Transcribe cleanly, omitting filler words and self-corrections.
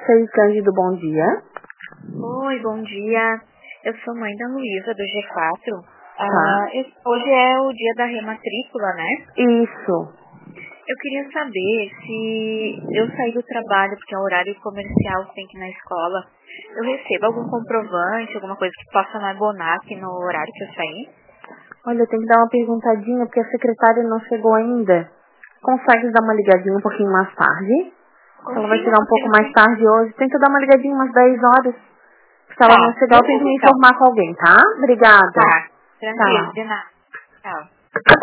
6 Cândido, bom dia. Oi, bom dia. Eu sou mãe da Luísa, do G4. Tá. Hoje é o dia da rematrícula, né? Isso. Eu queria saber se eu sair do trabalho, porque é horário comercial, tem que ir na escola, eu recebo algum comprovante, alguma coisa que possa me abonar aqui no horário que eu sair? Olha, eu tenho que dar uma perguntadinha, porque a secretária não chegou ainda. Consegue dar uma ligadinha um pouquinho mais tarde? Ela vai chegar um pouco mais tarde hoje. Tenta dar uma ligadinha umas 10 horas. Se ela não chegar, eu tenho que me informar com alguém, tá? Obrigada. Tá, tranquilo, Tchau. de nada. Tchau.